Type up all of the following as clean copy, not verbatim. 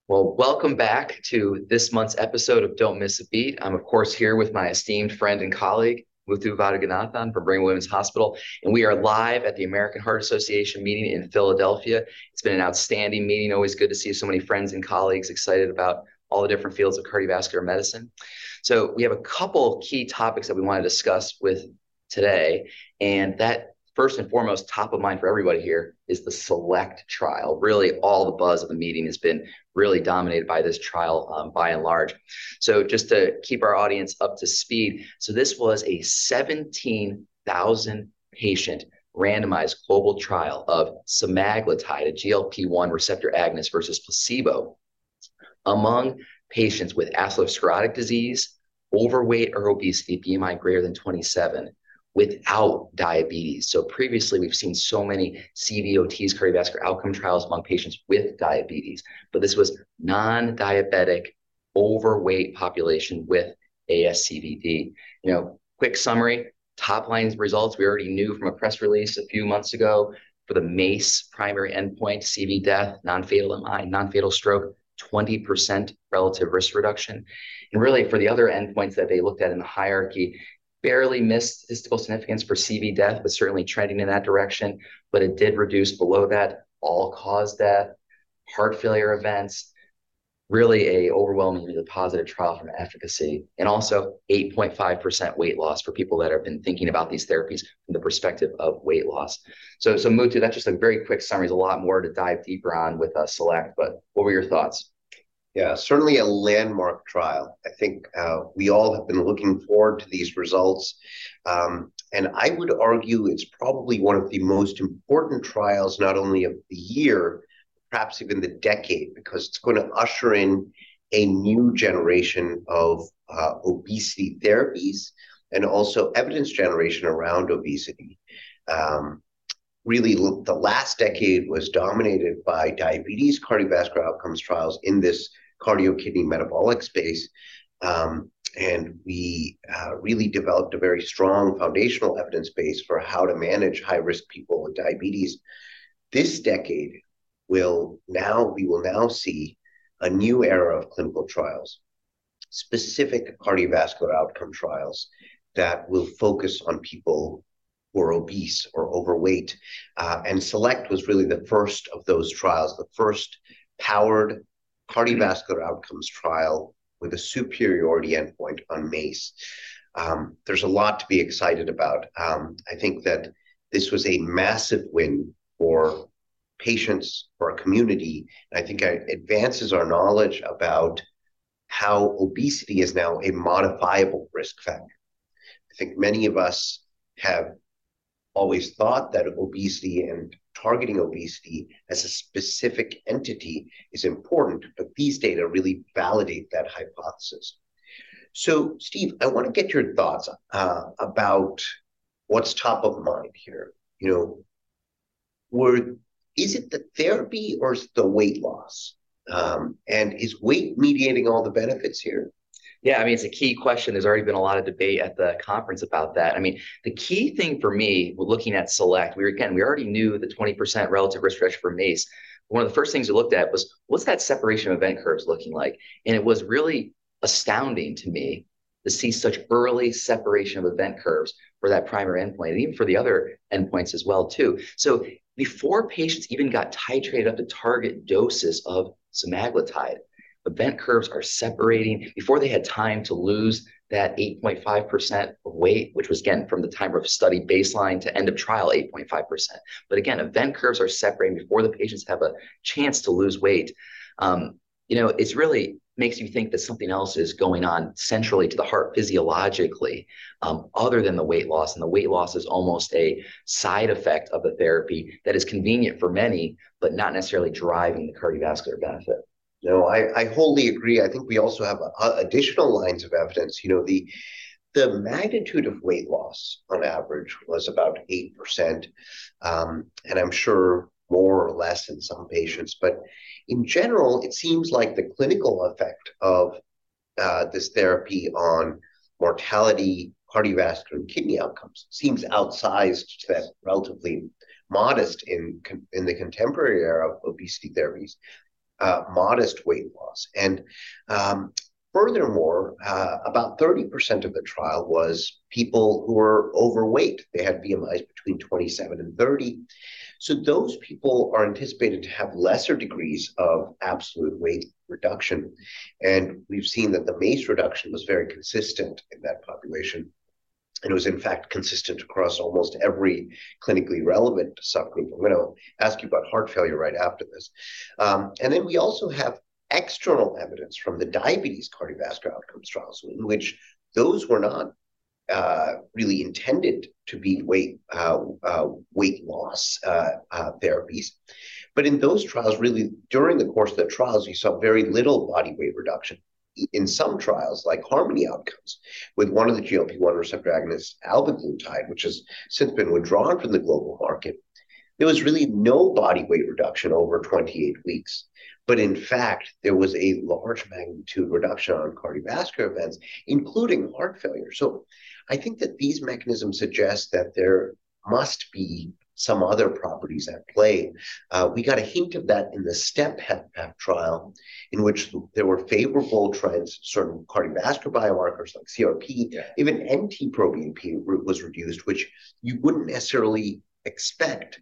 Well, welcome back to this month's episode of Don't Miss a Beat. I'm, of course, here with my esteemed friend and colleague, Muthu Vadaganathan from Brigham Women's Hospital, and we are live at the American Heart Association meeting in Philadelphia. It's been an outstanding meeting. Always good to see so many friends and colleagues excited about all the different fields of cardiovascular medicine. So we have a couple key topics that we want to discuss with today, and that first and foremost, top of mind for everybody here is the SELECT trial. Really, all the buzz of the meeting has been really dominated by this trial by and large. So just to keep our audience up to speed, so this was a 17,000 patient randomized global trial of semaglutide, a GLP-1 receptor agonist versus placebo among patients with atherosclerotic disease, overweight or obesity, BMI greater than 27, without diabetes. So previously, we've seen so many CVOTs, cardiovascular outcome trials among patients with diabetes, but this was non-diabetic, overweight population with ASCVD. Quick summary, top line results we already knew from a press release a few months ago for the MACE primary endpoint, CV death, non-fatal MI, non-fatal stroke, 20% relative risk reduction. And really for the other endpoints that they looked at in the hierarchy, barely missed statistical significance for CV death, but certainly trending in that direction. But it did reduce below that all-cause death, heart failure events, really a overwhelmingly positive trial from efficacy, and also 8.5% weight loss for people that have been thinking about these therapies from the perspective of weight loss. So Muthu, that's just a very quick summary. There's a lot more to dive deeper on with SELECT, but what were your thoughts? Yeah, certainly a landmark trial. I think we all have been looking forward to these results. And I would argue it's probably one of the most important trials, not only of the year, perhaps even the decade, because it's going to usher in a new generation of obesity therapies and also evidence generation around obesity. Really, the last decade was dominated by diabetes, cardiovascular outcomes trials in this cardio-kidney metabolic space. And we really developed a very strong foundational evidence base for how to manage high-risk people with diabetes. This decade we will now see a new era of clinical trials, specific cardiovascular outcome trials that will focus on people who are obese or overweight. And SELECT was really the first of those trials, the first powered cardiovascular outcomes trial with a superiority endpoint on MACE. There's a lot to be excited about. I think that this was a massive win for patients, for our community. And I think it advances our knowledge about how obesity is now a modifiable risk factor. I think many of us have always thought that obesity and targeting obesity as a specific entity is important, but these data really validate that hypothesis. So, Steve, I want to get your thoughts about what's top of mind here. Is it the therapy or is it the weight loss? And is weight mediating all the benefits here? Yeah, I mean, it's a key question. There's already been a lot of debate at the conference about that. I mean, the key thing for me, looking at SELECT, we already knew the 20% relative risk reduction for MACE. One of the first things we looked at was, what's that separation of event curves looking like? And it was really astounding to me to see such early separation of event curves for that primary endpoint, and even for the other endpoints as well, too. So before patients even got titrated up to target doses of semaglutide, event curves are separating before they had time to lose that 8.5% of weight, which was, again, from the time of study baseline to end of trial, 8.5%. But again, event curves are separating before the patients have a chance to lose weight. It's really makes you think that something else is going on centrally to the heart physiologically, other than the weight loss. And the weight loss is almost a side effect of the therapy that is convenient for many, but not necessarily driving the cardiovascular benefit. No, I wholly agree. I think we also have additional lines of evidence. The magnitude of weight loss on average was about 8%, and I'm sure more or less in some patients. But in general, it seems like the clinical effect of this therapy on mortality, cardiovascular, and kidney outcomes seems outsized to that relatively modest in the contemporary era of obesity therapies. modest weight loss. And furthermore, about 30% of the trial was people who were overweight. They had BMIs between 27 and 30. So those people are anticipated to have lesser degrees of absolute weight reduction. And we've seen that the MACE reduction was very consistent in that population. And it was, in fact, consistent across almost every clinically relevant subgroup. I'm going to ask you about heart failure right after this. And then we also have external evidence from the diabetes cardiovascular outcomes trials, in which those were not really intended to be weight loss therapies. But in those trials, really, during the course of the trials, you saw very little body weight reduction. In some trials, like Harmony Outcomes, with one of the GLP-1 receptor agonists, albiglutide, which has since been withdrawn from the global market, there was really no body weight reduction over 28 weeks. But in fact, there was a large magnitude reduction on cardiovascular events, including heart failure. So I think that these mechanisms suggest that there must be some other properties at play. We got a hint of that in the STEP-HFpEF trial, in which there were favorable trends, certain cardiovascular biomarkers like CRP, even NT-proBNP was reduced, which you wouldn't necessarily expect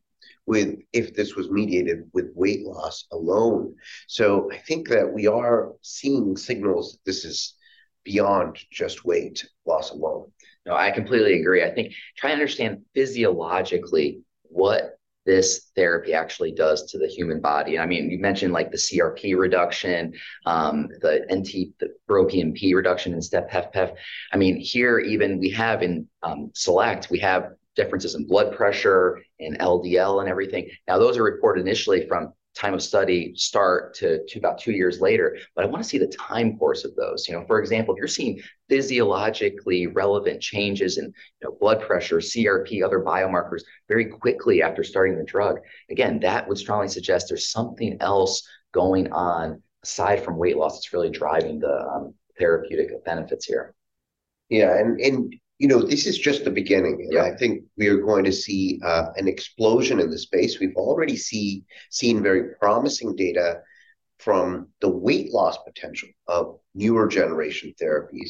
if this was mediated with weight loss alone. So I think that we are seeing signals that this is beyond just weight loss alone. No, I completely agree. I think trying to understand physiologically what this therapy actually does to the human body. I mean, you mentioned like the CRP reduction, the NT-proBNP reduction in STEP-HFpEF. I mean, here even we have in SELECT, we have differences in blood pressure and LDL and everything. Now, those are reported initially from time of study start to about 2 years later, but I want to see the time course of those. For example, if you're seeing physiologically relevant changes in blood pressure, CRP, other biomarkers very quickly after starting the drug, again, that would strongly suggest there's something else going on aside from weight loss that's really driving the therapeutic benefits here. Yeah, and this is just the beginning. And I think we are going to see an explosion in the space. We've already seen very promising data from the weight loss potential of newer generation therapies.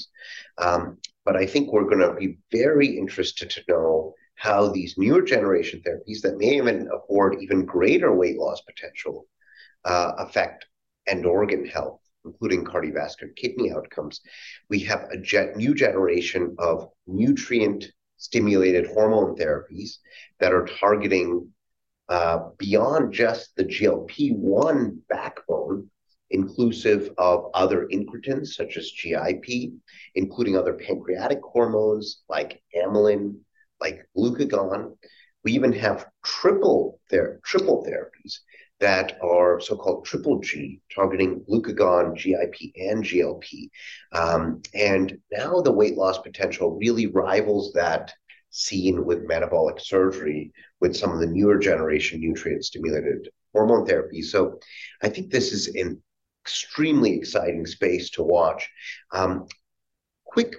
But I think we're going to be very interested to know how these newer generation therapies that may even afford even greater weight loss potential affect end organ health, including cardiovascular kidney outcomes. We have a new generation of nutrient-stimulated hormone therapies that are targeting beyond just the GLP-1 backbone, inclusive of other incretins such as GIP, including other pancreatic hormones like amylin, like glucagon. We even have triple therapies that are so-called triple G, targeting glucagon, GIP, and GLP. And now the weight loss potential really rivals that seen with metabolic surgery with some of the newer generation nutrient-stimulated hormone therapies. So I think this is an extremely exciting space to watch. Quick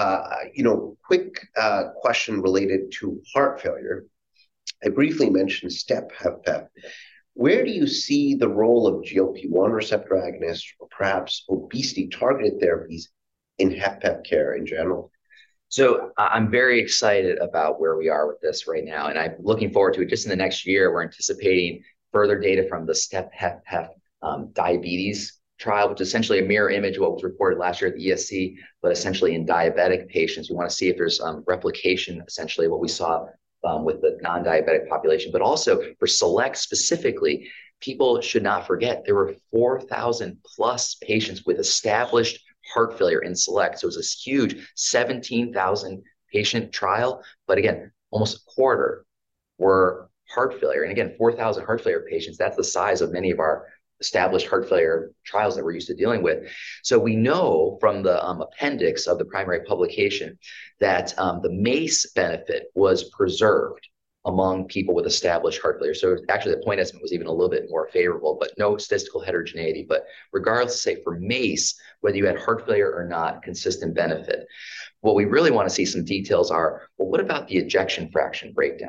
question related to heart failure. I briefly mentioned STEP-HFpEF. Where do you see the role of GLP-1 receptor agonists or perhaps obesity-targeted therapies in HFpEF care in general? So I'm very excited about where we are with this right now, and I'm looking forward to it. Just in the next year, we're anticipating further data from the STEP-HFpEF diabetes trial, which is essentially a mirror image of what was reported last year at the ESC, but essentially in diabetic patients. We want to see if there's replication, essentially what we saw with the non-diabetic population, but also for SELECT specifically, people should not forget there were 4,000 plus patients with established heart failure in SELECT. So it was this huge 17,000 patient trial, but again, almost a quarter were heart failure. And again, 4,000 heart failure patients, that's the size of many of our established heart failure trials that we're used to dealing with. So we know from the appendix of the primary publication that the MACE benefit was preserved among people with established heart failure. So actually the point estimate was even a little bit more favorable, but no statistical heterogeneity. But regardless, say for MACE, whether you had heart failure or not, consistent benefit. What we really want to see some details are, well, what about the ejection fraction breakdown?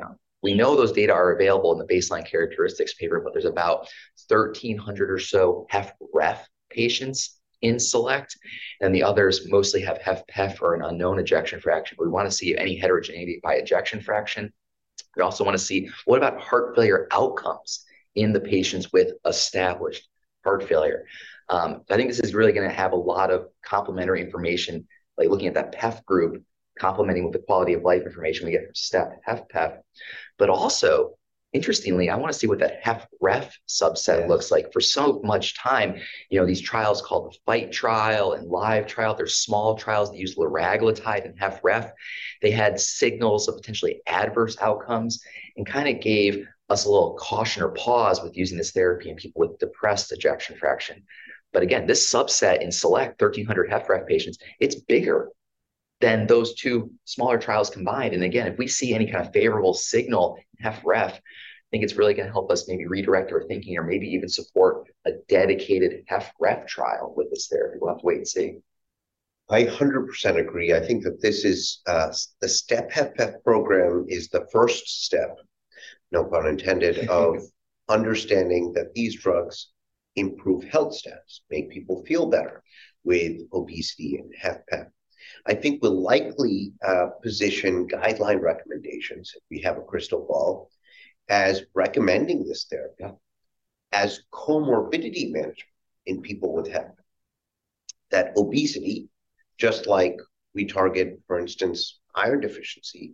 We know those data are available in the baseline characteristics paper, but there's about 1,300 or so HFrEF patients in SELECT, and the others mostly have HFpEF or an unknown ejection fraction. We want to see any heterogeneity by ejection fraction. We also want to see what about heart failure outcomes in the patients with established heart failure. I think this is really going to have a lot of complementary information, like looking at that PEF group, complementing with the quality of life information we get from STEP, HFpEF. But also, interestingly, I want to see what that HFrEF subset looks like. For so much time, these trials called the FIGHT trial and LIVE trial, they're small trials that use liraglutide and HFrEF. They had signals of potentially adverse outcomes and kind of gave us a little caution or pause with using this therapy in people with depressed ejection fraction. But again, this subset in SELECT, 1,300 HFrEF patients, it's bigger than those two smaller trials combined. And again, if we see any kind of favorable signal in HFrEF, I think it's really going to help us maybe redirect our thinking or maybe even support a dedicated HFrEF trial with this therapy. We'll have to wait and see. I 100% agree. I think that this is the STEP HFpEF program is the first step, no pun intended, of understanding that these drugs improve health status, make people feel better with obesity and HFpEF. I think we'll likely position guideline recommendations, if we have a crystal ball, as recommending this therapy as comorbidity management in people with HFpEF. That obesity, just like we target, for instance, iron deficiency,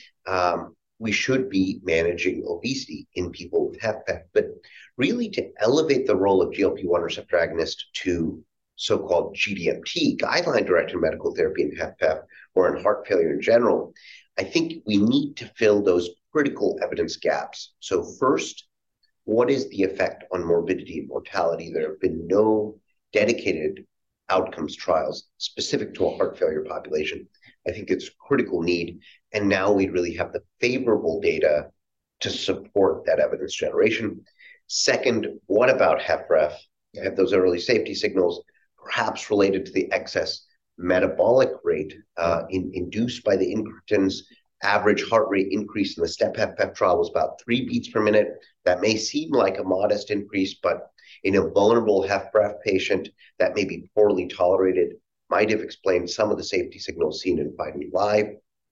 we should be managing obesity in people with HFpEF, but really to elevate the role of GLP-1 receptor agonist to so-called GDMT, guideline-directed medical therapy in HFpEF or in heart failure in general, I think we need to fill those critical evidence gaps. So first, what is the effect on morbidity and mortality? There have been no dedicated outcomes trials specific to a heart failure population. I think it's a critical need. And now we really have the favorable data to support that evidence generation. Second, what about HFrEF? You have those early safety signals, perhaps related to the excess metabolic rate induced by the incretins. Average heart rate increase in the STEP HFpEF trial was about 3 beats per minute. That may seem like a modest increase, but in a vulnerable HFrEF patient that may be poorly tolerated, might have explained some of the safety signals seen in FIGHT LIVE.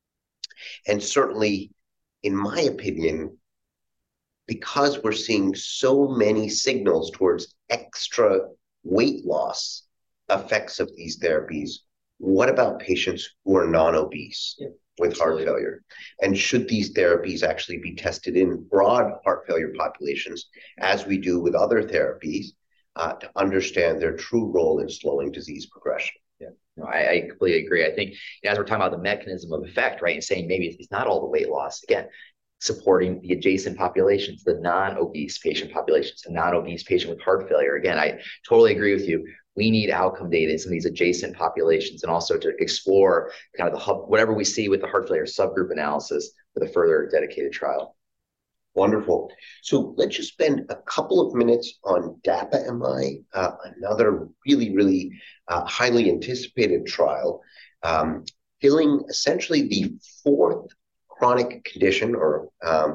And certainly, in my opinion, because we're seeing so many signals towards extra weight loss effects of these therapies, what about patients who are non-obese with heart failure? And should these therapies actually be tested in broad heart failure populations, as we do with other therapies, to understand their true role in slowing disease progression? Yeah, no, I completely agree. I think as we're talking about the mechanism of effect, right, and saying maybe it's not all the weight loss, again, supporting the adjacent populations, the non-obese patient populations, the non-obese patient with heart failure. Again, I totally agree with you. We need outcome data in some of these adjacent populations and also to explore kind of whatever we see with the heart failure subgroup analysis with a further dedicated trial. Wonderful. So let's just spend a couple of minutes on DAPA-MI, another really highly anticipated trial, filling essentially the fourth chronic condition or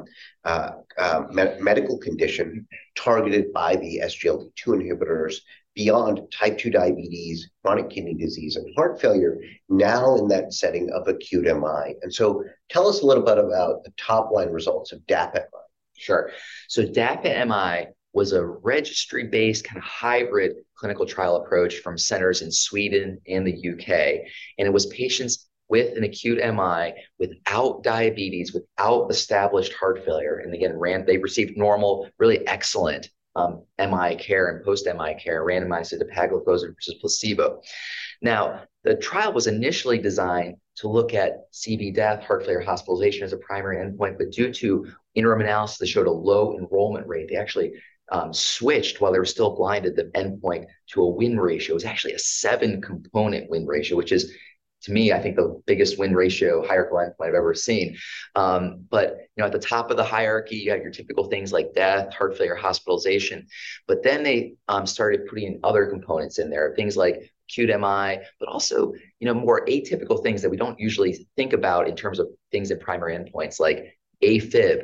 medical condition targeted by the SGLT2 inhibitors beyond type 2 diabetes, chronic kidney disease, and heart failure, now in that setting of acute MI. And so tell us a little bit about the top-line results of DAPA-MI. Sure. So DAPA-MI was a registry-based kind of hybrid clinical trial approach from centers in Sweden and the UK. And it was patients with an acute MI without diabetes, without established heart failure. And again, they received normal, really excellent MI care and post-MI care, randomized to dapagliflozin versus placebo. Now, the trial was initially designed to look at CV death, heart failure hospitalization as a primary endpoint, but due to interim analysis that showed a low enrollment rate, they actually switched while they were still blinded the endpoint to a win ratio. It was actually a 7-component win ratio, which is, to me, I think the biggest win ratio hierarchical endpoint I've ever seen. But at the top of the hierarchy, you have your typical things like death, heart failure, hospitalization. But then they started putting in other components in there, things like acute MI, but also more atypical things that we don't usually think about in terms of things in primary endpoints like AFib,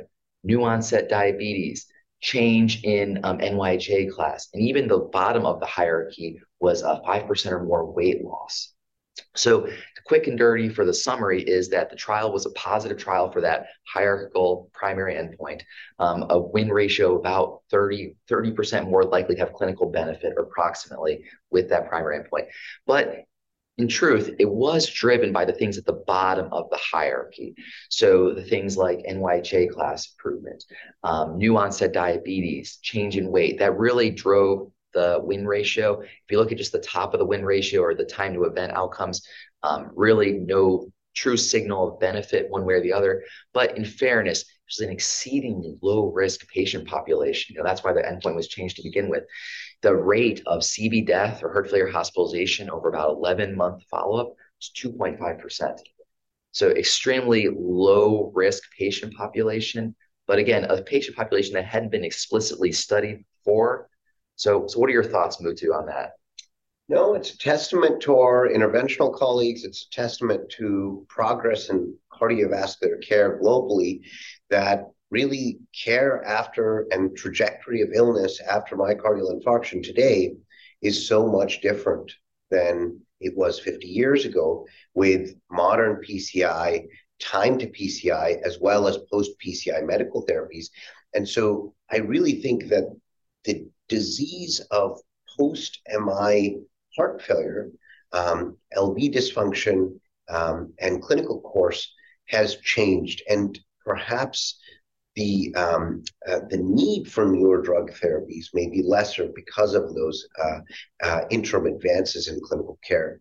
new onset diabetes, change in NYHA class, and even the bottom of the hierarchy was 5% or more weight loss. So the quick and dirty for the summary is that the trial was a positive trial for that hierarchical primary endpoint, a win ratio about 30% more likely to have clinical benefit approximately with that primary endpoint. But in truth, it was driven by the things at the bottom of the hierarchy. So the things like NYHA class improvement, new onset diabetes, change in weight, that really drove the win ratio. If you look at just the top of the win ratio or the time to event outcomes, really no true signal of benefit one way or the other. But in fairness, it was an exceedingly low risk patient population. That's why the endpoint was changed to begin with. The rate of CV death or heart failure hospitalization over about 11-month follow-up was 2.5%. So extremely low risk patient population. But again, a patient population that hadn't been explicitly studied before. So what are your thoughts, Muthu, on that? No, it's a testament to our interventional colleagues. It's a testament to progress in cardiovascular care globally that really care after and trajectory of illness after myocardial infarction today is so much different than it was 50 years ago with modern PCI, time to PCI, as well as post-PCI medical therapies. And so I really think that the disease of post-MI heart failure, LV dysfunction, and clinical course has changed. And perhaps the need for newer drug therapies may be lesser because of those interim advances in clinical care.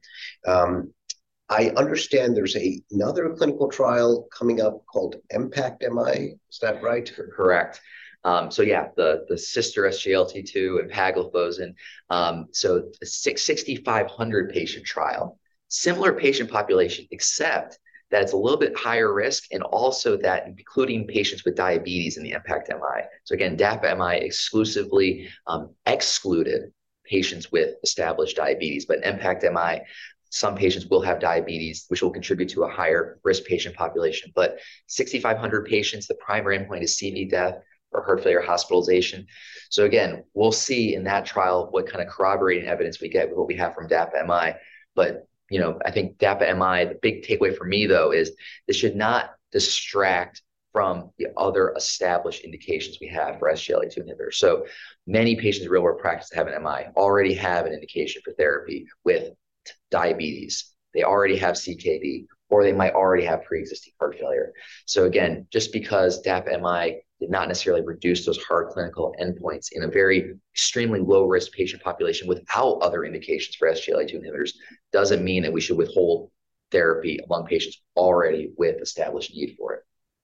I understand there's another clinical trial coming up called MPACT-MI. Is that right? Correct. So yeah, the sister SGLT2 empagliflozin. So a 6,500 patient trial, similar patient population, except that it's a little bit higher risk, and also that including patients with diabetes in the MPACT-MI. So again, DAPA-MI exclusively excluded patients with established diabetes, but MPACT-MI, some patients will have diabetes, which will contribute to a higher risk patient population. But 6,500 patients, the primary endpoint is CV death or heart failure hospitalization. So again, we'll see in that trial what kind of corroborating evidence we get with what we have from DAPA-MI. But I think DAPA-MI, the big takeaway for me, though, is this should not distract from the other established indications we have for SGLT2 inhibitors. So many patients in real world practice that have an MI already have an indication for therapy with diabetes. They already have CKD, or they might already have pre-existing heart failure. So again, just because DAPA-MI did not necessarily reduce those hard clinical endpoints in a very extremely low-risk patient population without other indications for SGLT2 inhibitors doesn't mean that we should withhold therapy among patients already with established need for it.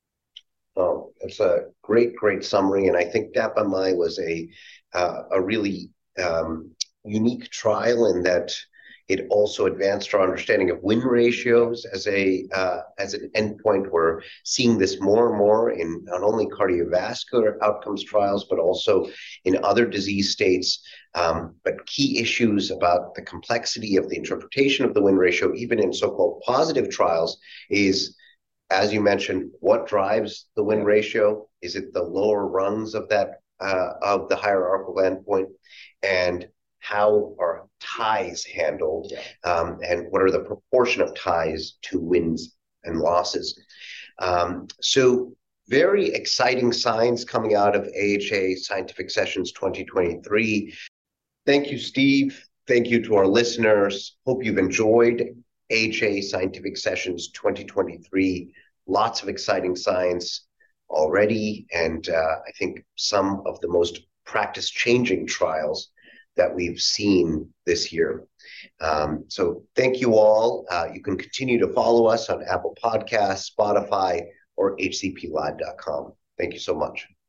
Oh, that's a great summary. And I think DAPA-MI was a really unique trial in that it also advanced our understanding of win ratios as an endpoint. We're seeing this more and more in not only cardiovascular outcomes trials, but also in other disease states. But key issues about the complexity of the interpretation of the win ratio, even in so-called positive trials, is, as you mentioned, what drives the win ratio? Is it the lower rungs of that of the hierarchical endpoint? And how are ties handled, and what are the proportion of ties to wins and losses? So very exciting science coming out of AHA Scientific Sessions 2023. Thank you, Steve. Thank you to our listeners. Hope you've enjoyed AHA Scientific Sessions 2023. Lots of exciting science already, and I think some of the most practice-changing trials that we've seen this year. So thank you all. You can continue to follow us on Apple Podcasts, Spotify, or hcplive.com. Thank you so much.